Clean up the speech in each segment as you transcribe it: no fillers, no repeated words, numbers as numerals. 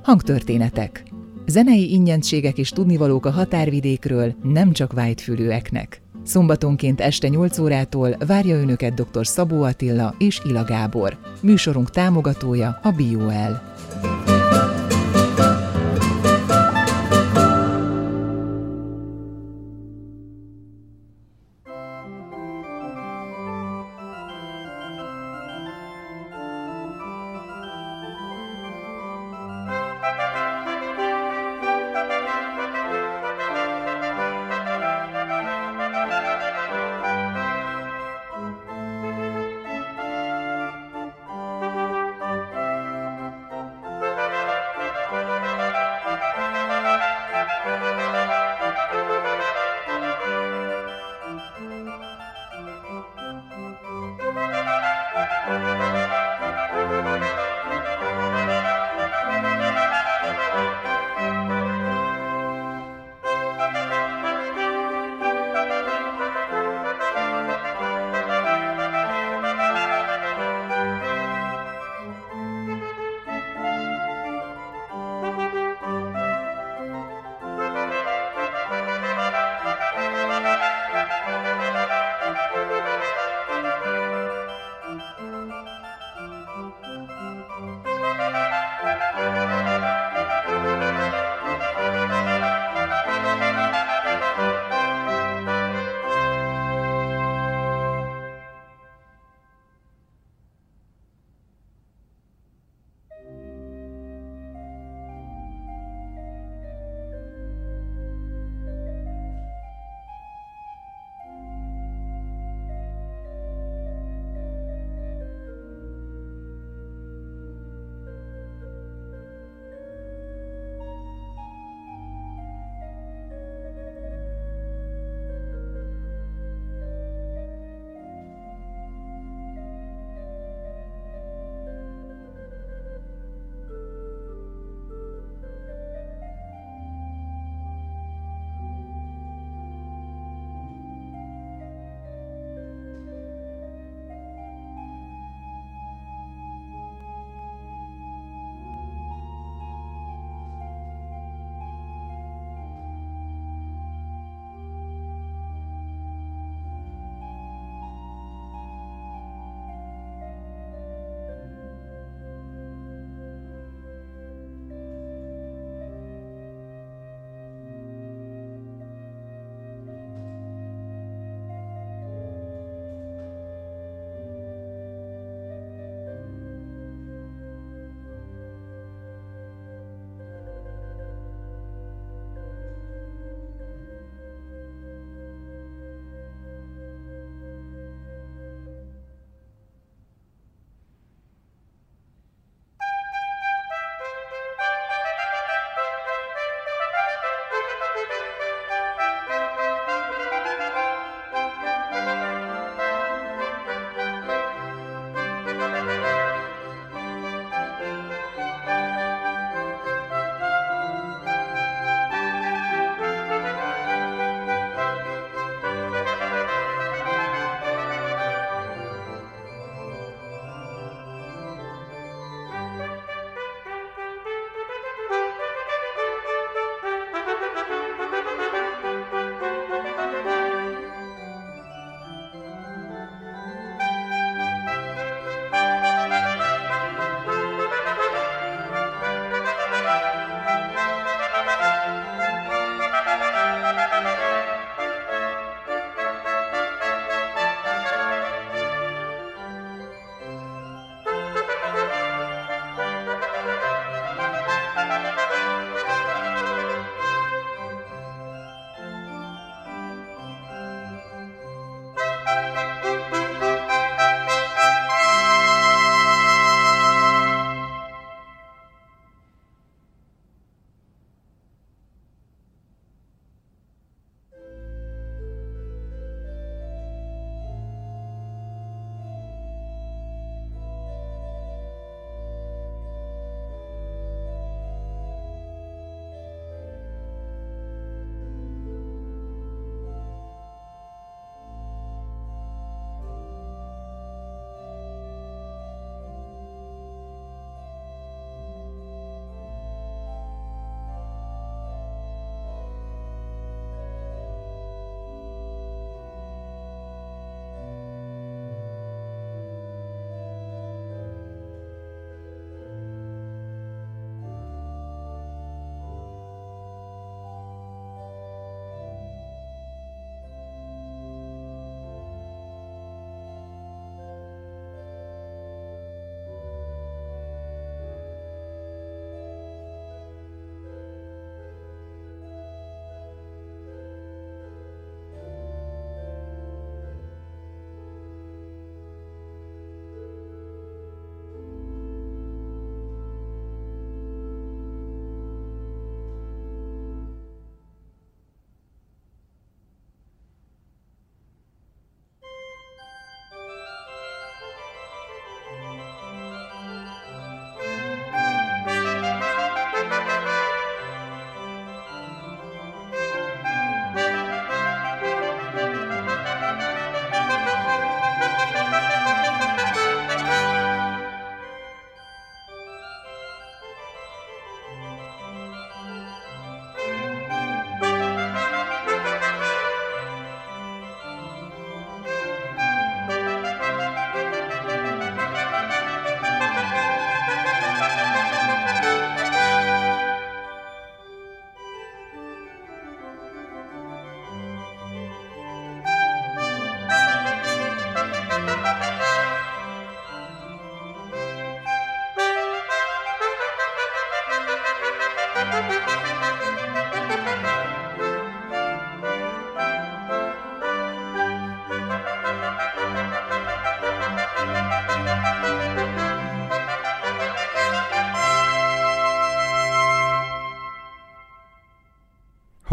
Hangtörténetek. Zenei ingyenségek és tudnivalók a határvidékről, nem csak vájtfülűeknek. Szombatonként este 8 órától várja önöket dr. Szabó Attila és Ila Gábor. Műsorunk támogatója a BioL.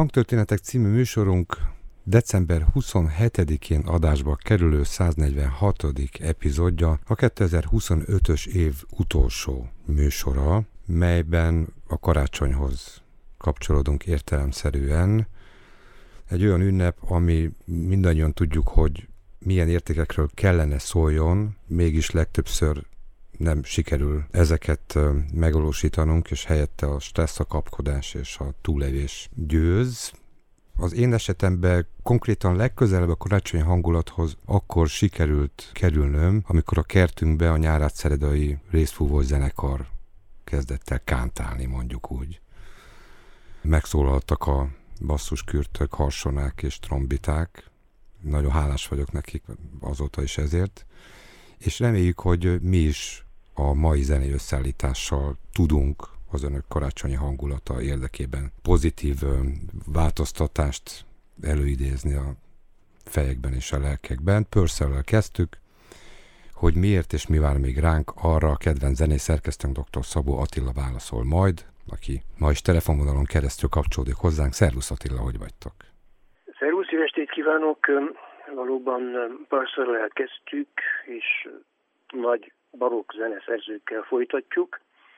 Hangtörténetek című műsorunk december 27-én adásba kerülő 146. epizódja a 2025-ös év utolsó műsora, melyben a karácsonyhoz kapcsolódunk értelemszerűen. Egy olyan ünnep, ami mindannyian tudjuk, hogy milyen értékekről kellene szóljon, mégis legtöbbször nem sikerül ezeket megvalósítanunk, és helyette a stressz, a kapkodás és a túlélés győz. Az én esetemben konkrétan legközelebb a karácsonyi hangulathoz akkor sikerült kerülnöm, amikor a kertünkbe a Nyárátszeredai részfúvó zenekar kezdett el kántálni, mondjuk úgy. Megszólaltak a basszuskürtök, harsonák és trombiták. Nagyon hálás vagyok nekik azóta is ezért. És reméljük, hogy mi is a mai zenei összeállítással tudunk az önök karácsonyi hangulata érdekében pozitív változtatást előidézni a fejekben és a lelkekben. Purcell-lel kezdtük, hogy miért és mi vár még ránk, arra a kedvenc zenész szerkesztőnk dr. Szabó Attila válaszol majd, aki ma is telefonvonalon keresztül kapcsolódik hozzánk. Szervusz Attila, hogy vagytok? Szervusz, jó estét kívánok! Valóban Purcell-lel kezdtük, és nagy barokk zeneszerzőkkel folytatjuk.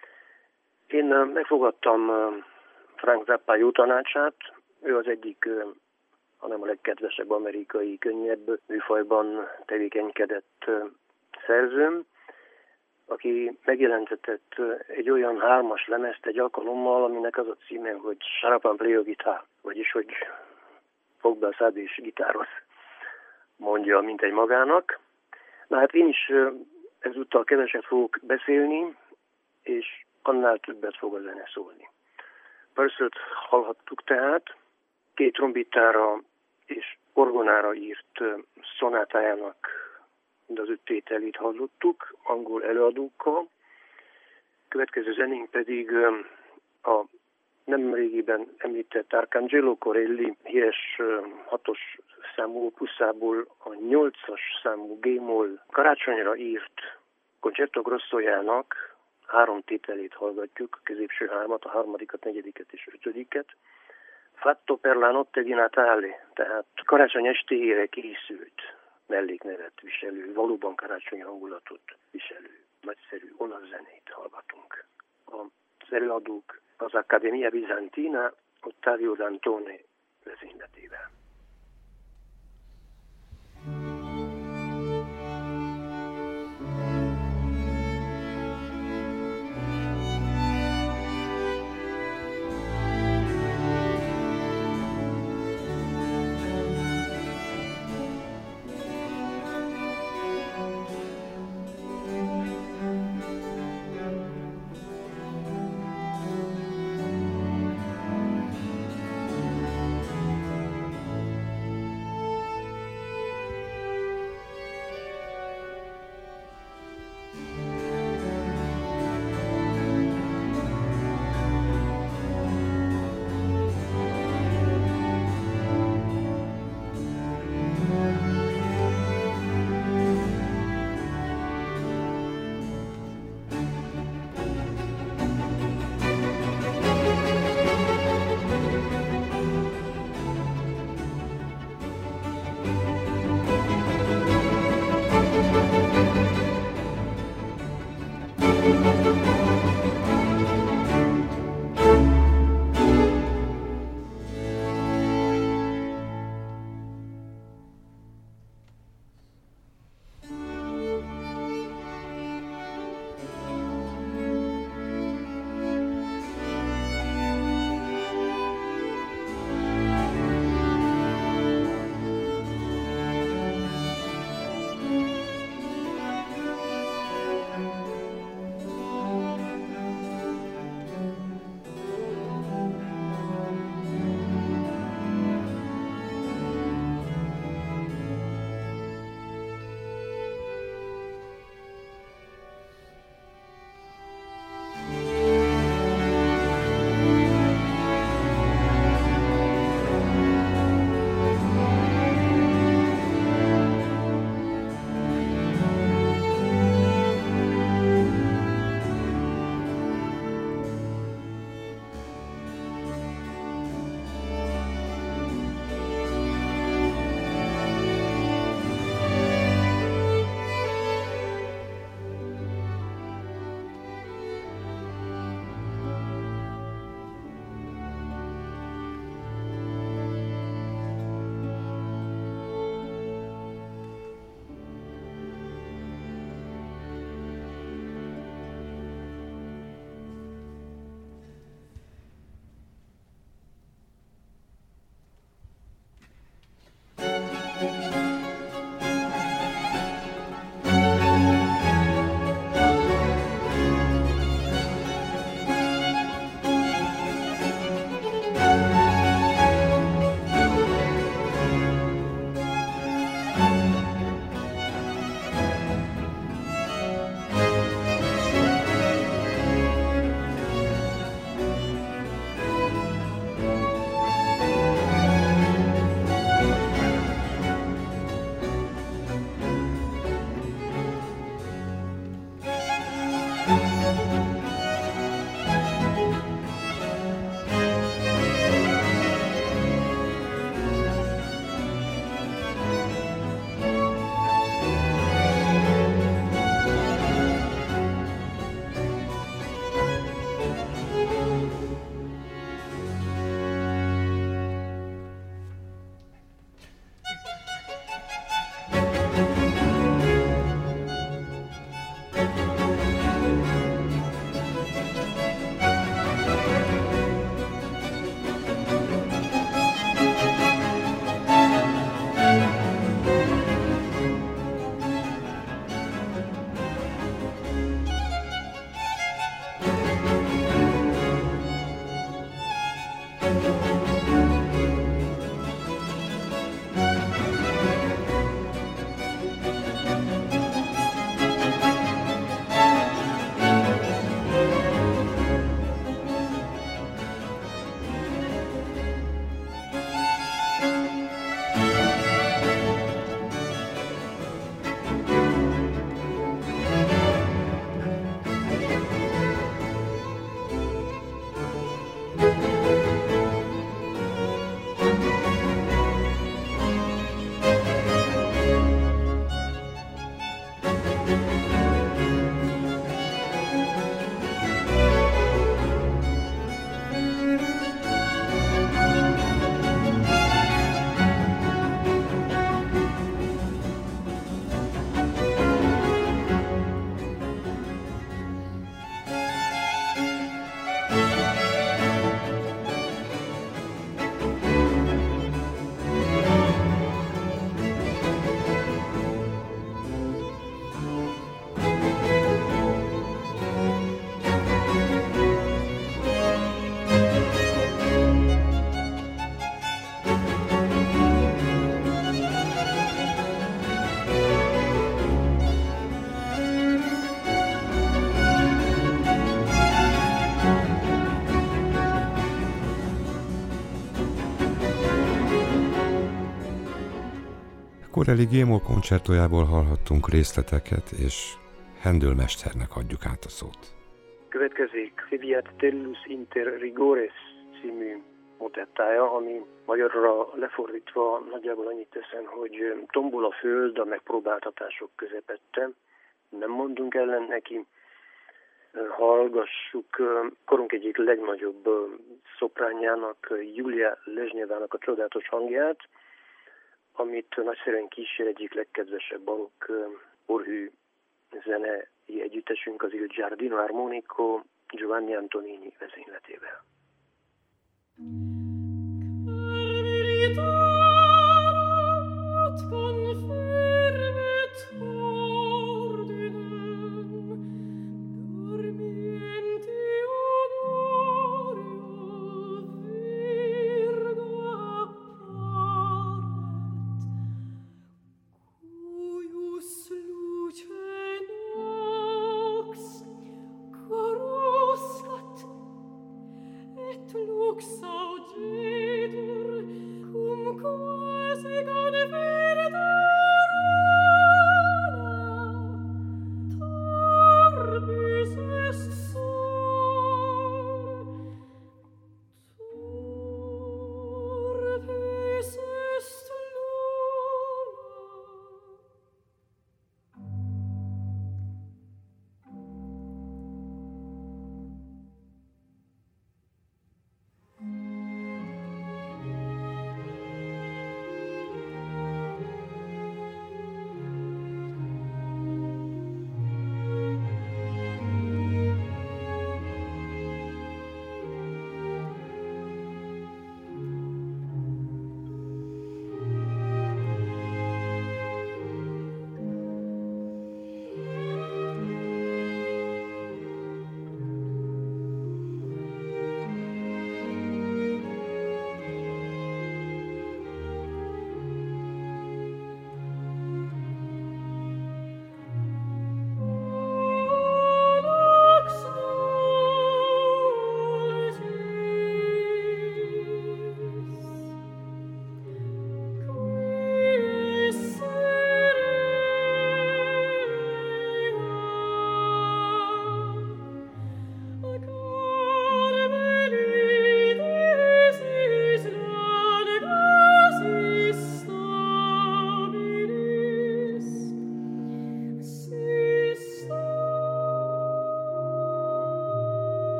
Én megfogadtam Frank Zappa jó tanácsát. Ő az egyik, hanem a legkedvesebb amerikai könnyebb műfajban tevékenykedett szerzőm, aki megjelentetett egy olyan 3-as lemezt egy alkalommal, aminek az a címe, hogy Shut Up and Play a Guitar, vagyis, hogy fogd be a szád és gitároz, mondja mintegy magának. Na hát én is ezúttal keveset fogok beszélni, és annál többet fog a zene szólni. Purcellt hallhattuk tehát, 2 trombitára és orgonára írt szonátájának az 5 tételét hallottuk, angol előadókkal. Következő zenénk pedig a nemrégiben említett Arcangelo Corelli híres 6-os számú opuszából a 8-as számú G-moll karácsonyra írt Concerto Grossojának 3 tételét hallgatjuk, a középső 3-at, a 3-at, 4-et és 5-et. Fatto per la notte di Natale, tehát karácsony estéjére készült melléknevet viselő, valóban karácsonyi hangulatot viselő, nagyszerű olasz zenét hallgatunk. Az előadók az Accademia Bizantina Ottavio Dantone vezényletével. Corelli Gémol koncertójából hallhattunk részleteket, és Händel mesternek adjuk át a szót. Következik Fiviat Tellus inter rigores című motettája, ami magyarra lefordítva nagyjából annyit teszem, hogy tombol a föld a megpróbáltatások közepette. Nem mondunk ellen neki, hallgassuk korunk egyik legnagyobb szopránjának, Julia Lezsnyevának a csodálatos hangját, amit nagyszerűen kísér egyik legkedvesebb barokk orhű zenei együttesünk, az Il Giardino Armonico Giovanni Antonini vezényletével. Lux auditur cum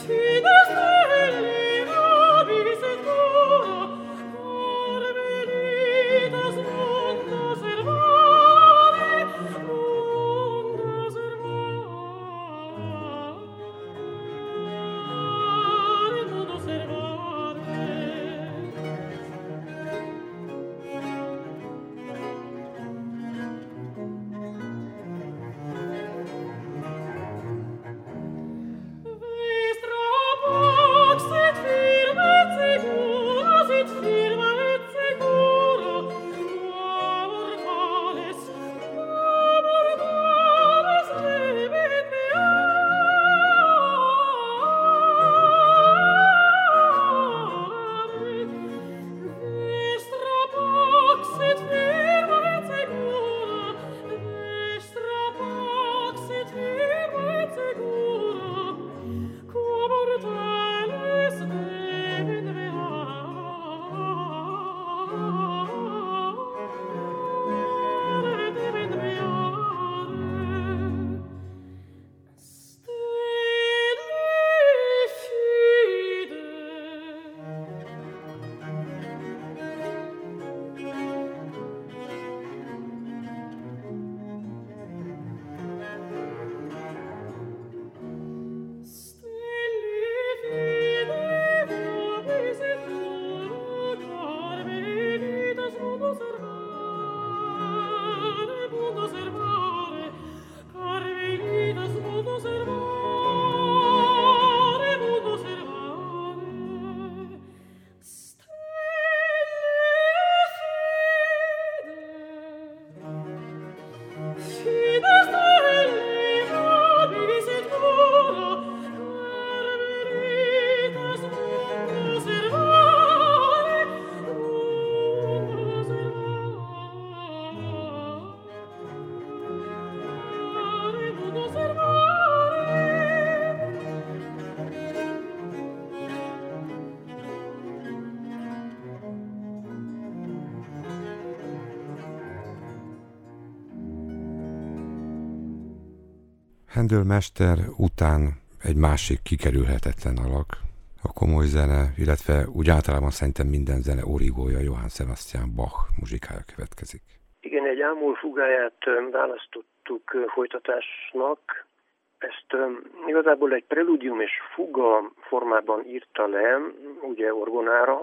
Händel mester után egy másik kikerülhetetlen alak, a komoly zene, illetve úgy általában szerintem minden zene origója Johann Sebastian Bach muzsikája következik. Igen, egy ámol fugáját választottuk folytatásnak. Ezt igazából egy preludium és fuga formában írta le, ugye orgonára,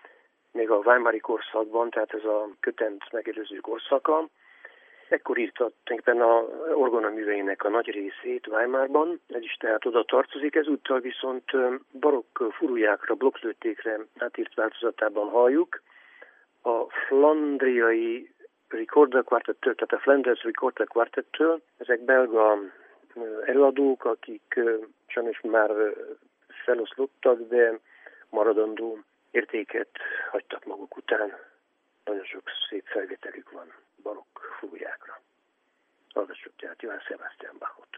még a Weimari korszakban, tehát ez a Kötent megelőző korszaka. Ekkor írta tulajdonképpen a orgona műveinek a nagy részét Weimarban, ez is tehát oda tartozik, ezúttal viszont barokk furujákra, blokklőtékre átírt változatában halljuk. A flandriai Recorder Quartettől, tehát a Flanders Recorder Quartettől, ezek belga előadók, akik sajnos már feloszlottak, de maradandó értéket hagytak maguk után. Nagyon sok szép felvételük van barokk furujákra. Hallgassuk tehát Johann Sebastian Bachot.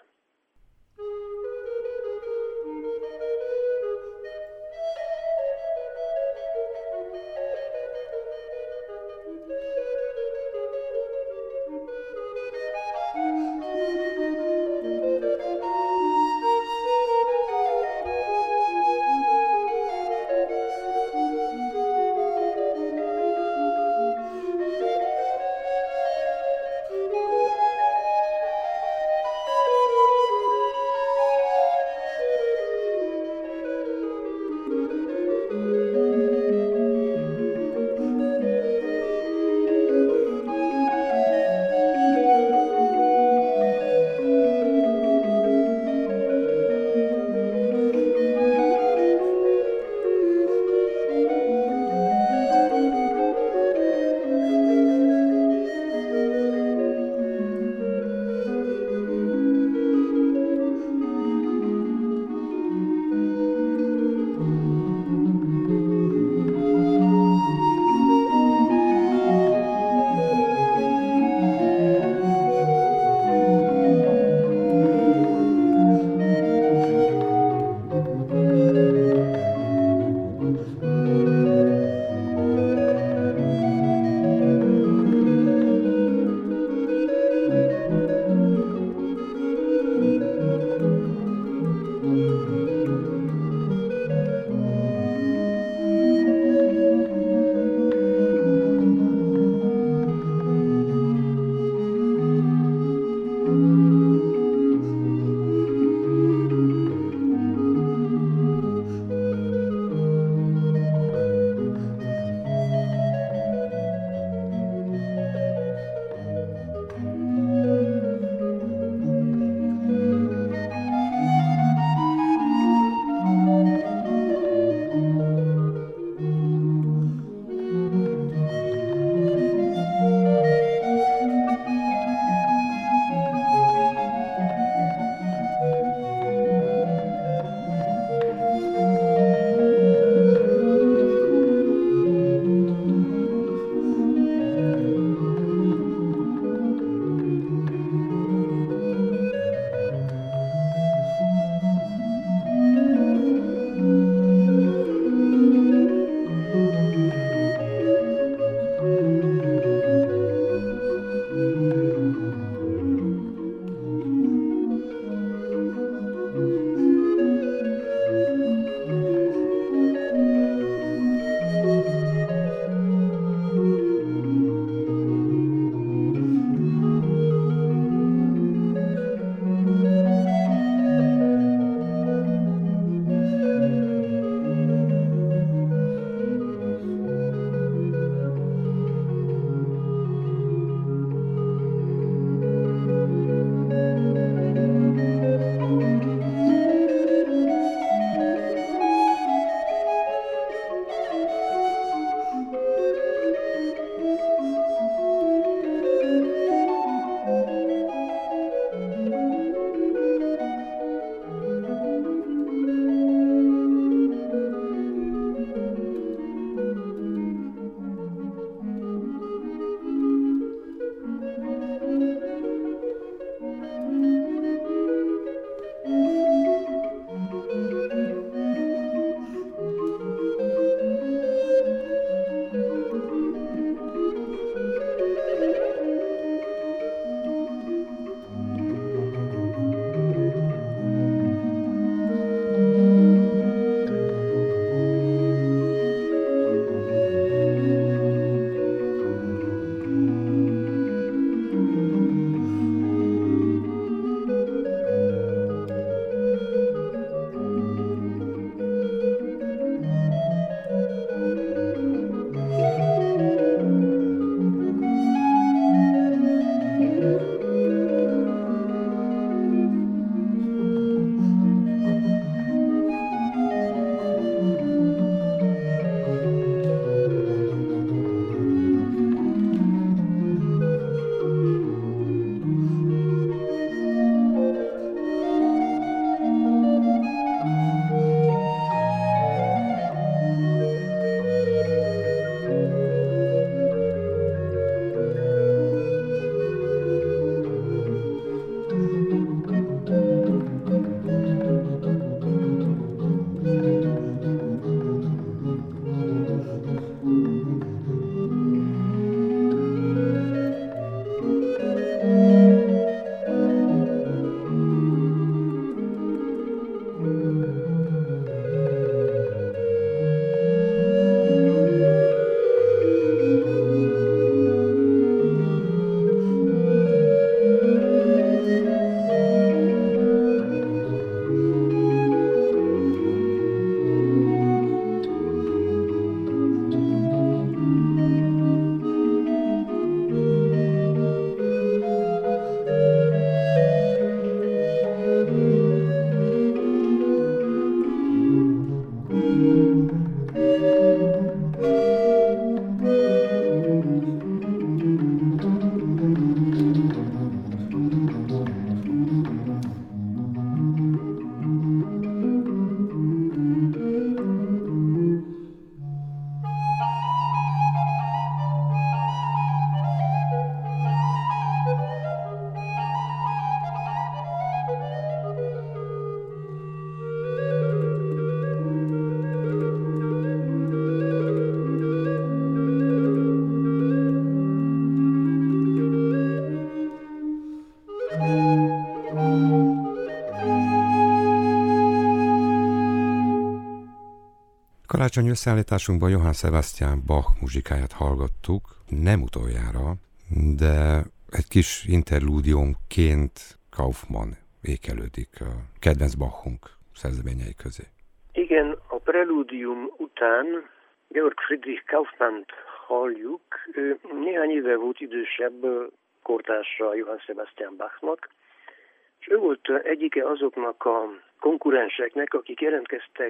Karácsony összeállításunkban Johann Sebastian Bach muzsikáját hallgattuk, nem utoljára, de egy kis interlúdiumként Kaufmann ékelődik a kedvenc Bachunk szerzeményei közé. Igen, a prelúdium után Georg Friedrich Kaufmannt halljuk. Ő néhány éve volt idősebb kortársa Johann Sebastian Bachnak, és ő volt egyike azoknak a konkurenseknek, akik jelentkeztek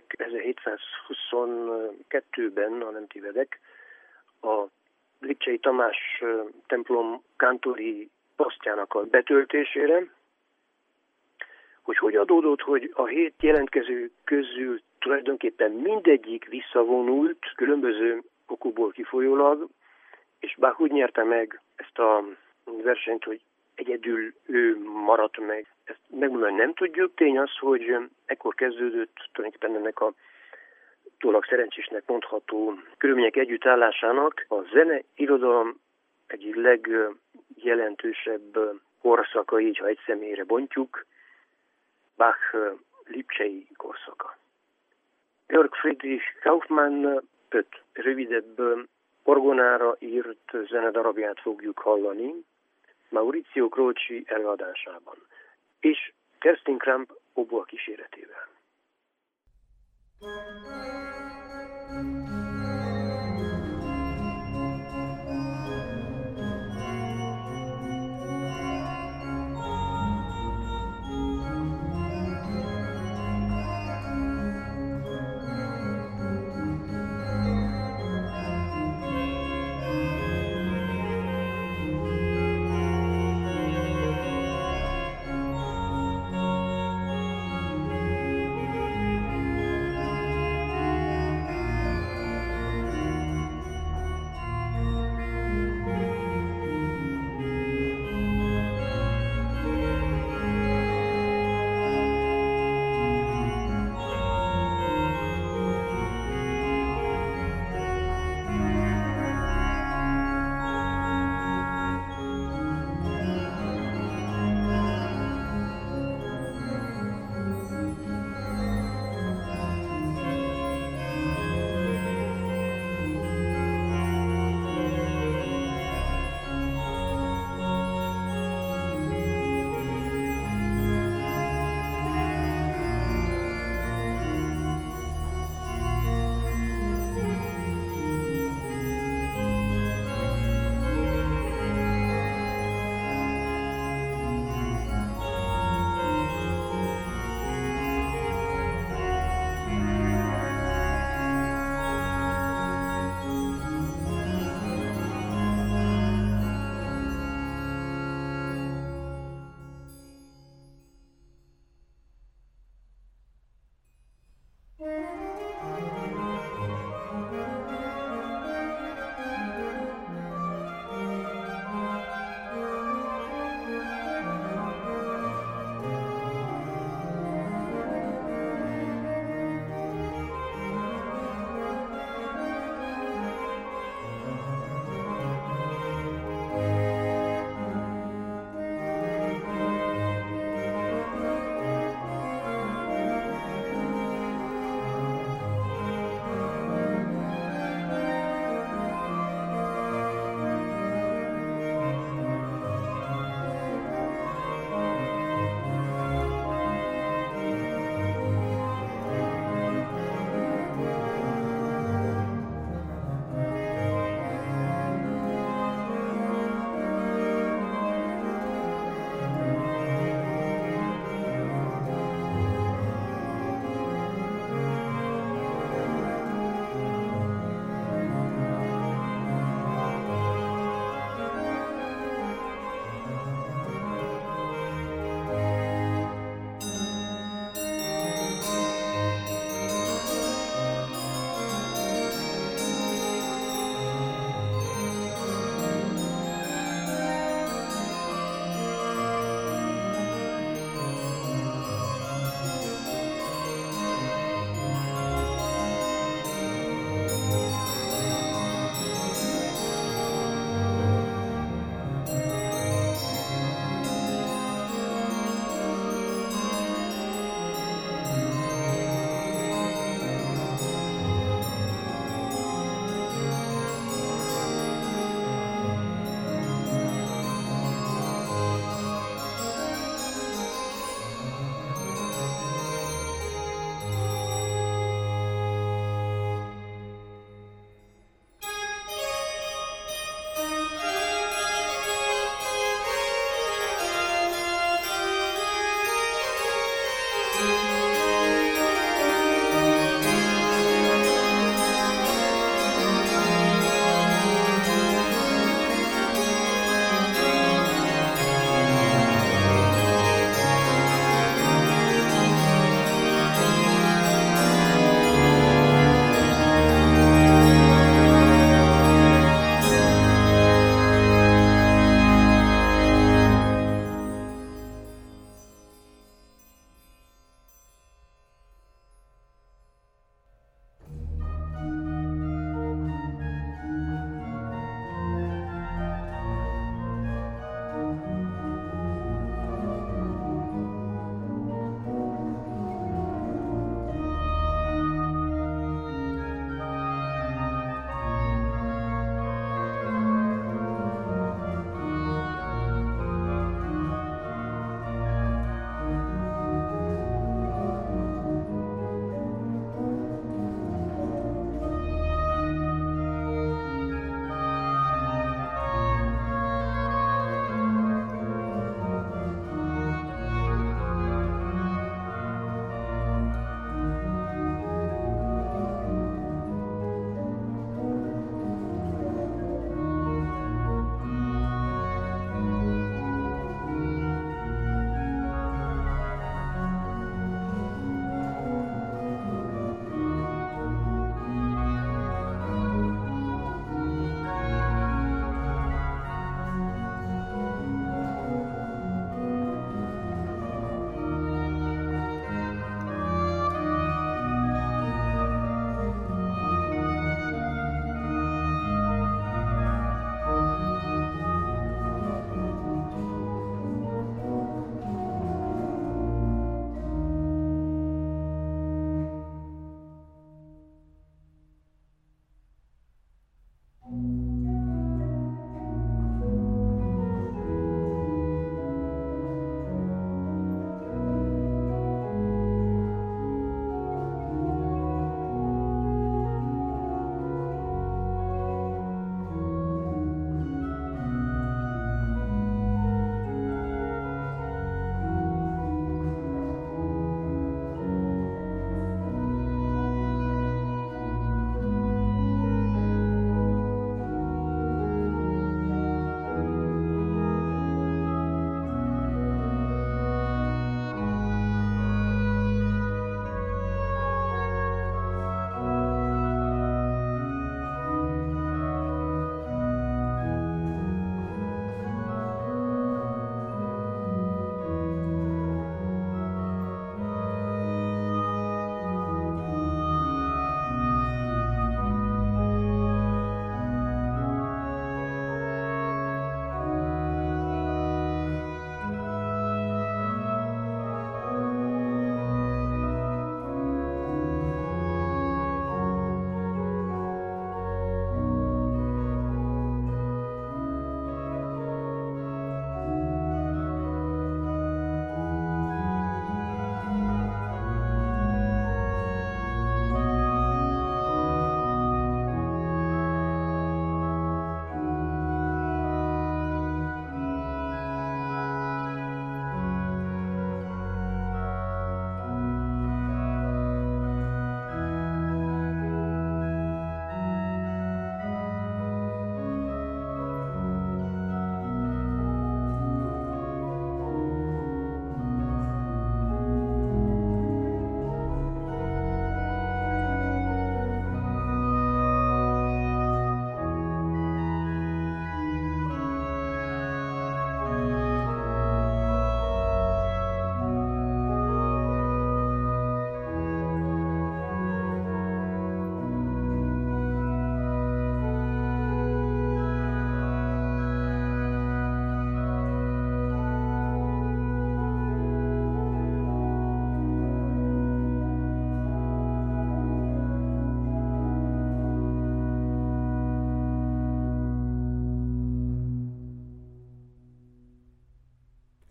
1722-ben, ha nem tévedek, a Lipcsei Tamás templom kántori posztjának a betöltésére, hogy adódott, hogy a 7 jelentkező közül tulajdonképpen mindegyik visszavonult, különböző okokból kifolyólag, és Bach úgy nyerte meg ezt a versenyt, hogy egyedül ő maradt meg. Ezt megmondani nem tudjuk. Tény az, hogy ekkor kezdődött tulajdonképpen ennek a tólag szerencsésnek mondható körülmények együttállásának a zene irodalom egyik legjelentősebb korszaka, így ha egy személyre bontjuk, Bach lipcsei korszaka. Georg Friedrich Kaufmann 5 rövidebb orgonára írt zenedarabját fogjuk hallani Maurizio Croci előadásában, és Kerstin Kramp oboa kíséretével.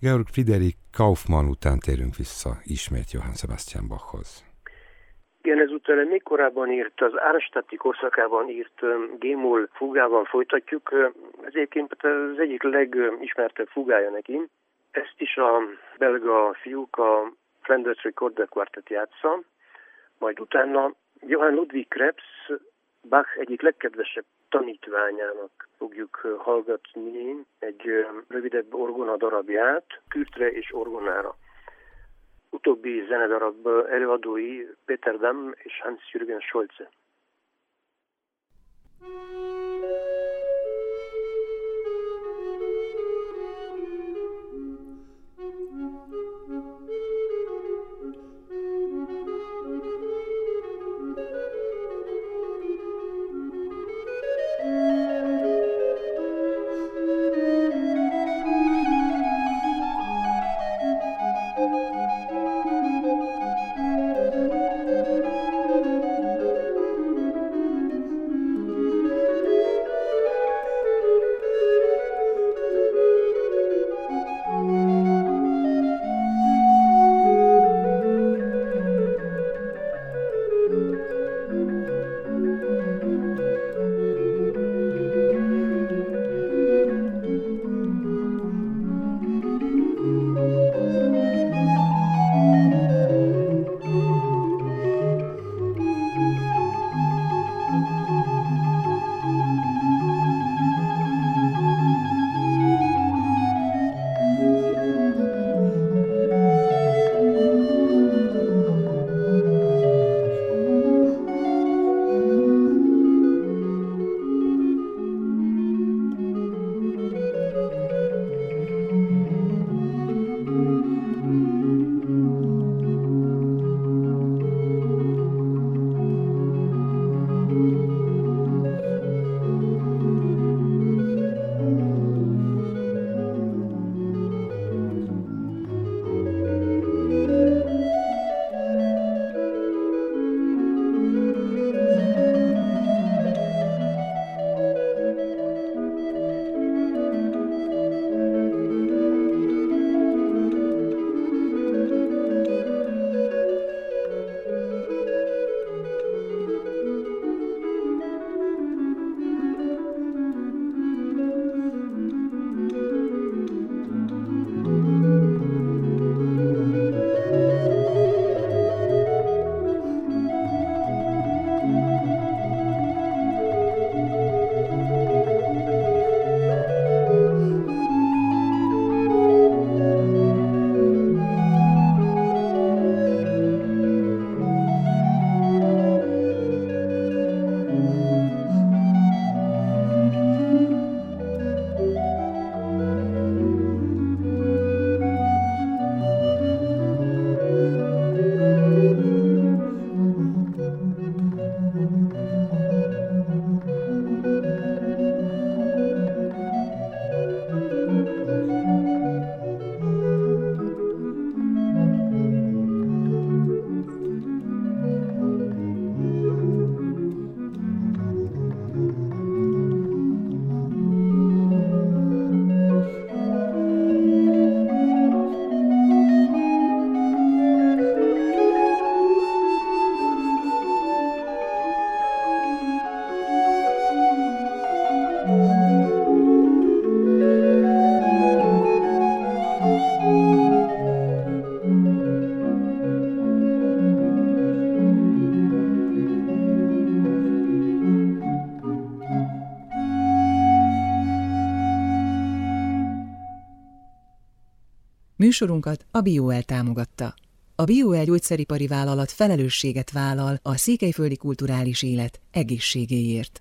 Georg Friedrich Kaufmann után térünk vissza ismét Johann Sebastian Bachhoz. Igen, ezúttal még korábban írt, az Arnstadti korszakában írt G-moll fugával folytatjuk. Ez egyébként az egyik legismertebb fugája neki. Ezt is a belga fiúk, a Flanders Recorder Quartet játsza, majd utána Johann Ludwig Krebs, Bach egyik legkedvesebb tanítványának fogjuk hallgatni egy rövidebb orgona darabját, kürtre és orgonára. Utóbbi zenedarab előadói Peter Damm és Hans-Jürgen Scholze. Műsorunkat a BioL támogatta. A BioL gyógyszeripari vállalat felelősséget vállal a székelyföldi kulturális élet egészségéért.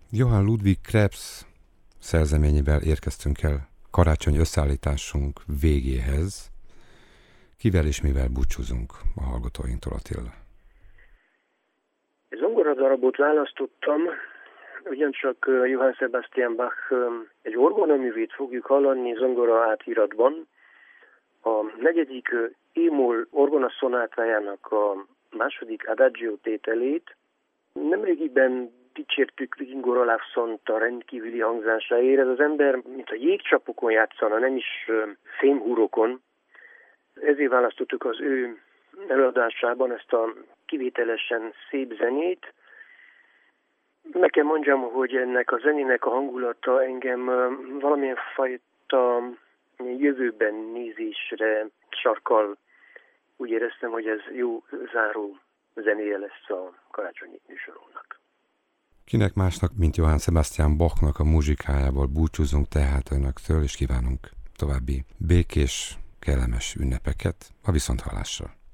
Johann Ludwig Krebs szerzeményével érkeztünk el karácsony összeállításunk végéhez. Kivel és mivel búcsúzunk a hallgatóinktól, Attila? Zongoradarabot választottam, ugyancsak Johann Sebastian Bach egy orgonaművét fogjuk hallani zongora átíratban. A 4. E-moll orgonaszonátájának a 2. adagio tételét. Nemrégiben dicsértük Igor Olafsont a rendkívüli hangzásáért. Ez az ember, mint a jégcsapokon játszana, nem is fémhúrokon. Ezért választottuk az ő előadásában ezt a kivételesen szép zenét. Meg kell mondjam, hogy ennek a zenének a hangulata engem valamilyen fajta jövőben nézésre sarkal. Úgy éreztem, hogy ez jó záró zenéje lesz a karácsonyi műsorunknak. Kinek másnak, mint Johann Sebastian Bachnak a muzsikájával búcsúzunk tehát önöktől, és kívánunk további békés, kellemes ünnepeket a viszonthallásra.